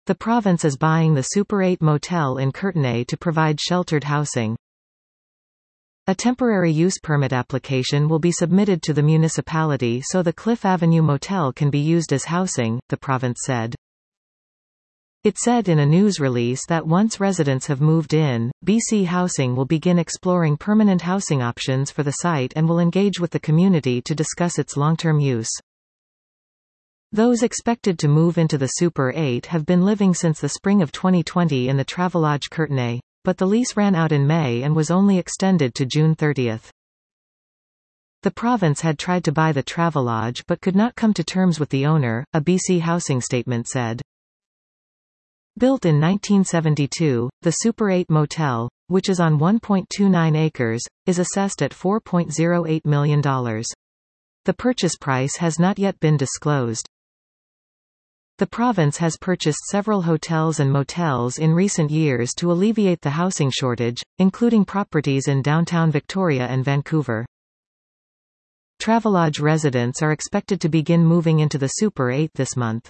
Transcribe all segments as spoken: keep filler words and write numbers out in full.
The province is buying the Super eight motel in Courtenay to provide sheltered housing. A temporary use permit application will be submitted to the municipality so the Cliff Avenue Motel can be used as housing, the province said. It said in a news release that once residents have moved in, B C Housing will begin exploring permanent housing options for the site and will engage with the community to discuss its long-term use. Those expected to move into the Super eight have been living since the spring of twenty twenty in the Travelodge Courtenay, but the lease ran out in May and was only extended to June thirtieth. The province had tried to buy the Travelodge but could not come to terms with the owner, a B C Housing statement said. Built in nineteen seventy-two, the Super eight Motel, which is on one point two nine acres, is assessed at four point zero eight million dollars. The purchase price has not yet been disclosed. The province has purchased several hotels and motels in recent years to alleviate the housing shortage, including properties in downtown Victoria and Vancouver. Travelodge residents are expected to begin moving into the Super eight this month.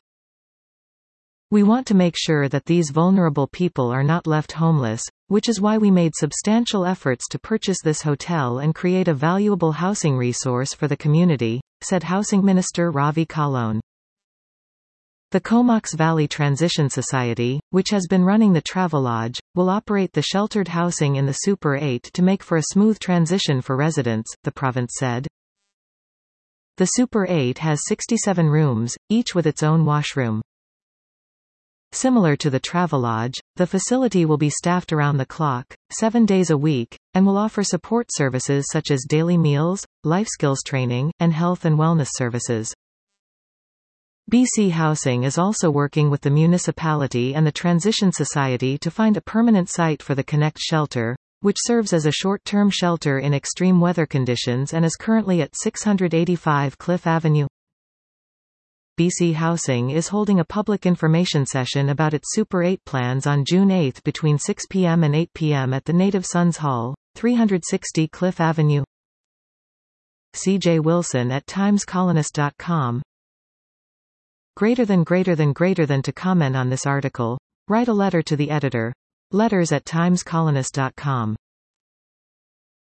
We want to make sure that these vulnerable people are not left homeless, which is why we made substantial efforts to purchase this hotel and create a valuable housing resource for the community, said Housing Minister Ravi Kahlon. The Comox Valley Transition Society, which has been running the Travelodge, will operate the sheltered housing in the Super eight to make for a smooth transition for residents, the province said. The Super eight has sixty-seven rooms, each with its own washroom. Similar to the Travelodge, the facility will be staffed around the clock, seven days a week, and will offer support services such as daily meals, life skills training, and health and wellness services. B C Housing is also working with the municipality and the Transition Society to find a permanent site for the Connect shelter, which serves as a short-term shelter in extreme weather conditions and is currently at six hundred eighty-five Cliff Avenue. B C Housing is holding a public information session about its Super eight plans on June eighth between six p m and eight p m at the Native Sons Hall, three sixty Cliff Avenue. C J Wilson at times colonist dot com. Greater than greater than greater than to comment on this article, write a letter to the editor. Letters at times colonist dot com.